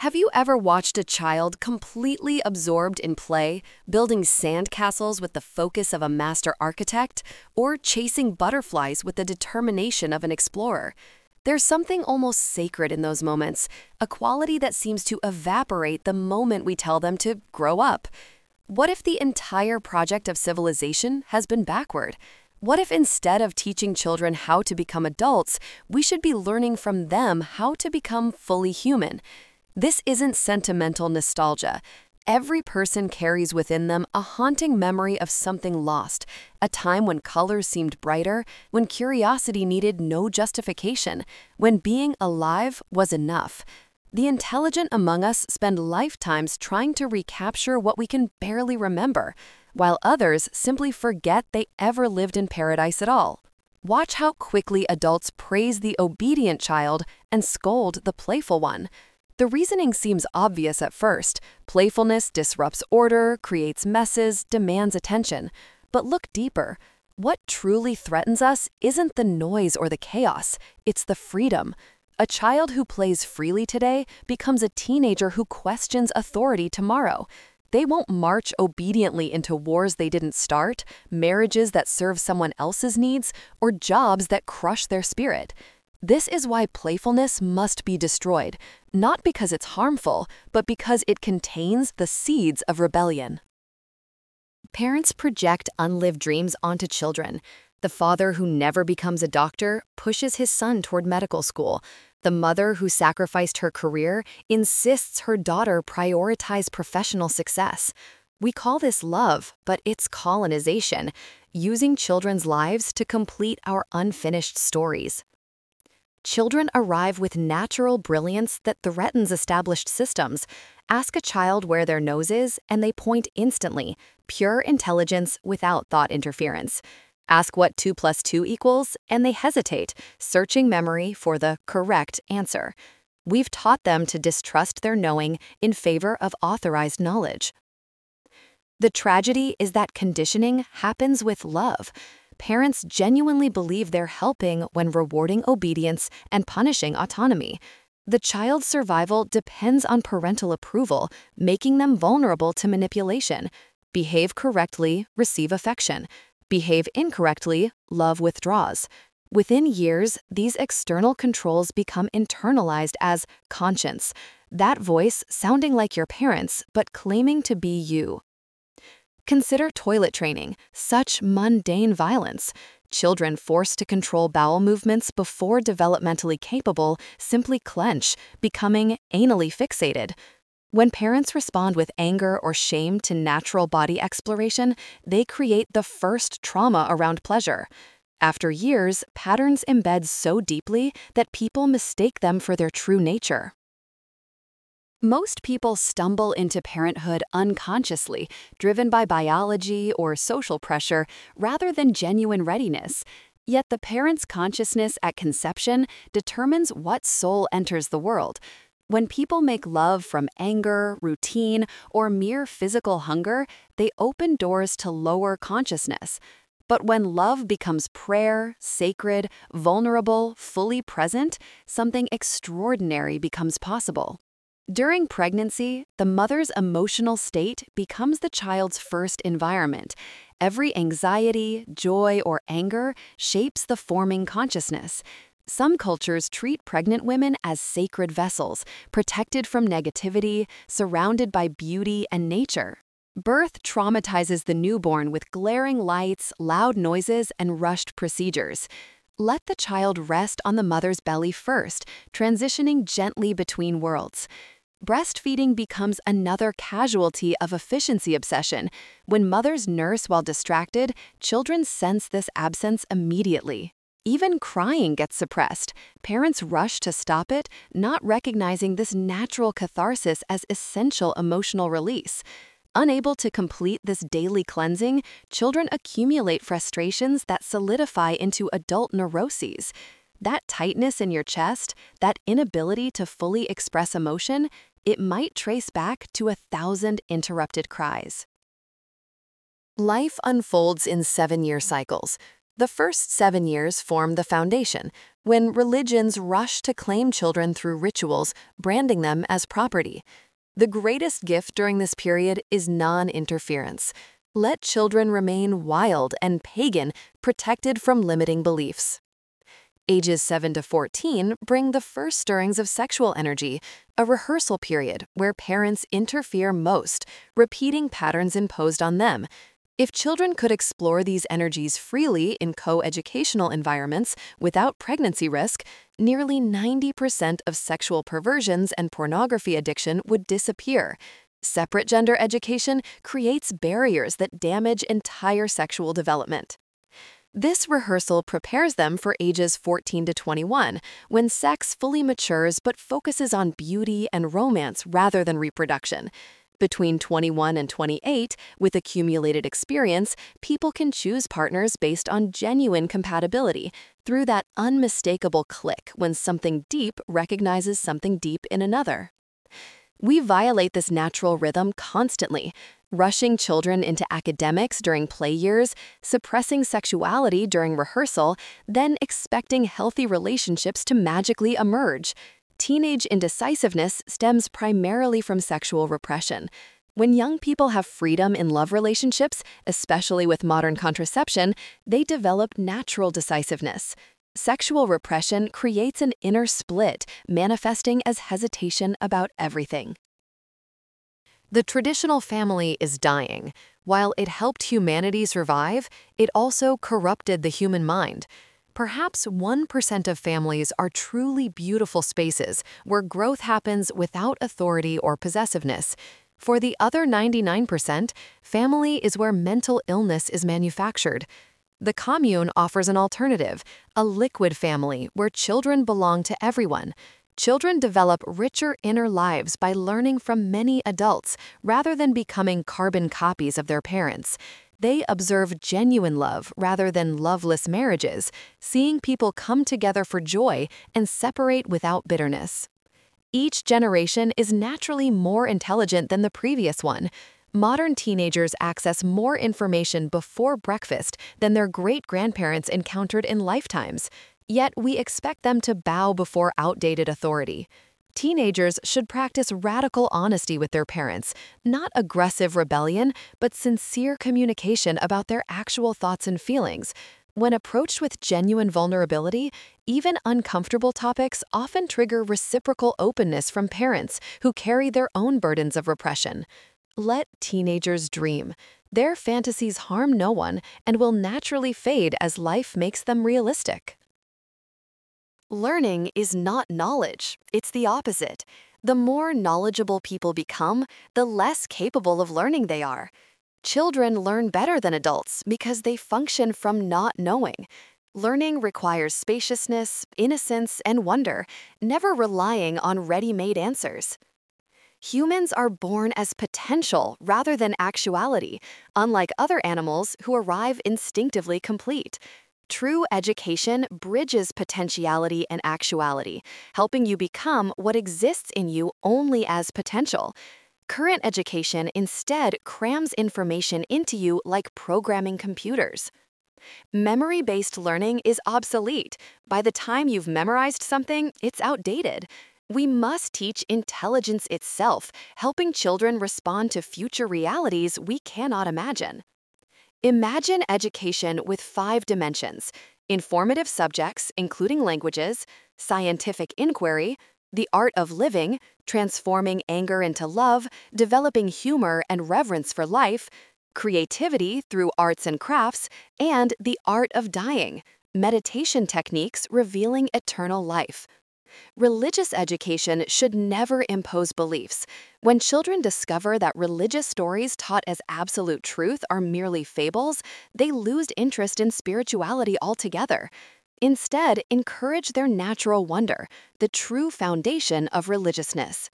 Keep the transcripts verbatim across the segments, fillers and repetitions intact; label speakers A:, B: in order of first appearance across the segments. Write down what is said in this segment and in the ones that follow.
A: Have you ever watched a child completely absorbed in play, building sandcastles with the focus of a master architect, or chasing butterflies with the determination of an explorer? There's something almost sacred in those moments, a quality that seems to evaporate the moment we tell them to grow up. What if the entire project of civilization has been backward? What if instead of teaching children how to become adults, we should be learning from them how to become fully human? This isn't sentimental nostalgia. Every person carries within them a haunting memory of something lost, a time when colors seemed brighter, when curiosity needed no justification, when being alive was enough. The intelligent among us spend lifetimes trying to recapture what we can barely remember, while others simply forget they ever lived in paradise at all. Watch how quickly adults praise the obedient child and scold the playful one. The reasoning seems obvious at first. Playfulness disrupts order, creates messes, demands attention. But look deeper. What truly threatens us isn't the noise or the chaos, it's the freedom. A child who plays freely today becomes a teenager who questions authority tomorrow. They won't march obediently into wars they didn't start, marriages that serve someone else's needs, or jobs that crush their spirit. This is why playfulness must be destroyed, not because it's harmful, but because it contains the seeds of rebellion. Parents project unlived dreams onto children. The father who never becomes a doctor pushes his son toward medical school. The mother who sacrificed her career insists her daughter prioritize professional success. We call this love, but it's colonization, using children's lives to complete our unfinished stories. Children arrive with natural brilliance that threatens established systems. Ask a child where their nose is, and they point instantly, pure intelligence without thought interference. Ask what two plus two equals, and they hesitate, searching memory for the correct answer. We've taught them to distrust their knowing in favor of authorized knowledge. The tragedy is that conditioning happens with love. Parents genuinely believe they're helping when rewarding obedience and punishing autonomy. The child's survival depends on parental approval, making them vulnerable to manipulation. Behave correctly, receive affection. Behave incorrectly, love withdraws. Within years, these external controls become internalized as conscience, that voice sounding like your parents but claiming to be you. Consider toilet training, such mundane violence. Children forced to control bowel movements before developmentally capable simply clench, becoming anally fixated. When parents respond with anger or shame to natural body exploration, they create the first trauma around pleasure. After years, patterns embed so deeply that people mistake them for their true nature. Most people stumble into parenthood unconsciously, driven by biology or social pressure rather than genuine readiness. Yet the parent's consciousness at conception determines what soul enters the world. When people make love from anger, routine, or mere physical hunger, they open doors to lower consciousness. But when love becomes prayer, sacred, vulnerable, fully present, something extraordinary becomes possible. During pregnancy, the mother's emotional state becomes the child's first environment. Every anxiety, joy, or anger shapes the forming consciousness. Some cultures treat pregnant women as sacred vessels, protected from negativity, surrounded by beauty and nature. Birth traumatizes the newborn with glaring lights, loud noises, and rushed procedures. Let the child rest on the mother's belly first, transitioning gently between worlds. Breastfeeding becomes another casualty of efficiency obsession. When mothers nurse while distracted, children sense this absence immediately. Even crying gets suppressed. Parents rush to stop it, not recognizing this natural catharsis as essential emotional release. Unable to complete this daily cleansing, children accumulate frustrations that solidify into adult neuroses. That tightness in your chest, that inability to fully express emotion, it might trace back to a thousand interrupted cries. Life unfolds in seven-year cycles. The first seven years form the foundation, when religions rush to claim children through rituals, branding them as property. The greatest gift during this period is non-interference. Let children remain wild and pagan, protected from limiting beliefs. Ages seven to fourteen bring the first stirrings of sexual energy, a rehearsal period where parents interfere most, repeating patterns imposed on them. If children could explore these energies freely in co-educational environments without pregnancy risk, nearly ninety percent of sexual perversions and pornography addiction would disappear. Separate gender education creates barriers that damage entire sexual development. This rehearsal prepares them for ages fourteen to twenty-one, when sex fully matures but focuses on beauty and romance rather than reproduction. Between twenty-one and twenty-eight, with accumulated experience, people can choose partners based on genuine compatibility, through that unmistakable click when something deep recognizes something deep in another. We violate this natural rhythm constantly, rushing children into academics during play years, suppressing sexuality during rehearsal, then expecting healthy relationships to magically emerge. Teenage indecisiveness stems primarily from sexual repression. When young people have freedom in love relationships, especially with modern contraception, they develop natural decisiveness. Sexual repression creates an inner split, manifesting as hesitation about everything. The traditional family is dying. While it helped humanity survive, it also corrupted the human mind. Perhaps one percent of families are truly beautiful spaces where growth happens without authority or possessiveness. For the other ninety-nine percent, family is where mental illness is manufactured. The commune offers an alternative, a liquid family where children belong to everyone. Children develop richer inner lives by learning from many adults rather than becoming carbon copies of their parents. They observe genuine love rather than loveless marriages, seeing people come together for joy and separate without bitterness. Each generation is naturally more intelligent than the previous one. Modern teenagers access more information before breakfast than their great-grandparents encountered in lifetimes. Yet we expect them to bow before outdated authority. Teenagers should practice radical honesty with their parents, not aggressive rebellion, but sincere communication about their actual thoughts and feelings. When approached with genuine vulnerability, even uncomfortable topics often trigger reciprocal openness from parents who carry their own burdens of repression. Let teenagers dream. Their fantasies harm no one and will naturally fade as life makes them realistic. Learning is not knowledge, it's the opposite. The more knowledgeable people become, the less capable of learning they are. Children learn better than adults because they function from not knowing. Learning requires spaciousness, innocence, and wonder, never relying on ready-made answers. Humans are born as potential rather than actuality, unlike other animals who arrive instinctively complete. True education bridges potentiality and actuality, helping you become what exists in you only as potential. Current education instead crams information into you like programming computers. Memory-based learning is obsolete. By the time you've memorized something, it's outdated. We must teach intelligence itself, helping children respond to future realities we cannot imagine. Imagine education with five dimensions: informative subjects, including languages, scientific inquiry, the art of living, transforming anger into love, developing humor and reverence for life, creativity through arts and crafts, and the art of dying, meditation techniques revealing eternal life. Religious education should never impose beliefs. When children discover that religious stories taught as absolute truth are merely fables, they lose interest in spirituality altogether. Instead, encourage their natural wonder, the true foundation of religiousness.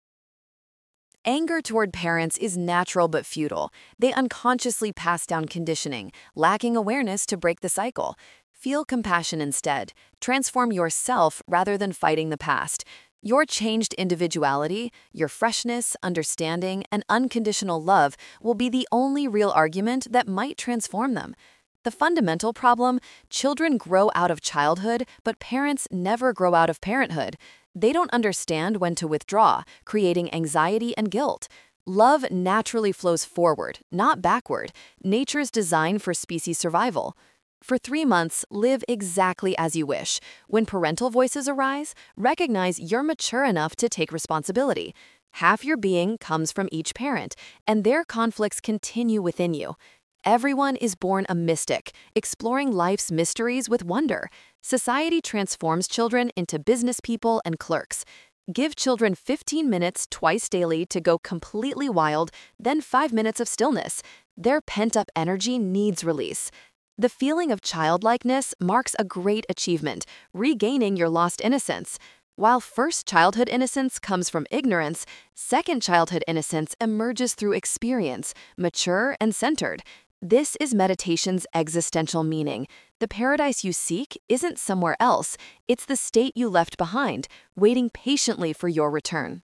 A: Anger toward parents is natural but futile. They unconsciously pass down conditioning, lacking awareness to break the cycle. Feel compassion instead. Transform yourself rather than fighting the past. Your changed individuality, your freshness, understanding, and unconditional love will be the only real argument that might transform them. The fundamental problem: children grow out of childhood, but parents never grow out of parenthood. They don't understand when to withdraw, creating anxiety and guilt. Love naturally flows forward, not backward, nature's design for species survival. For three months, live exactly as you wish. When parental voices arise, recognize you're mature enough to take responsibility. Half your being comes from each parent, and their conflicts continue within you. Everyone is born a mystic, exploring life's mysteries with wonder. Society transforms children into business people and clerks. Give children fifteen minutes twice daily to go completely wild, then five minutes of stillness. Their pent-up energy needs release. The feeling of childlikeness marks a great achievement, regaining your lost innocence. While first childhood innocence comes from ignorance, second childhood innocence emerges through experience, mature and centered. This is meditation's existential meaning. The paradise you seek isn't somewhere else, it's the state you left behind, waiting patiently for your return.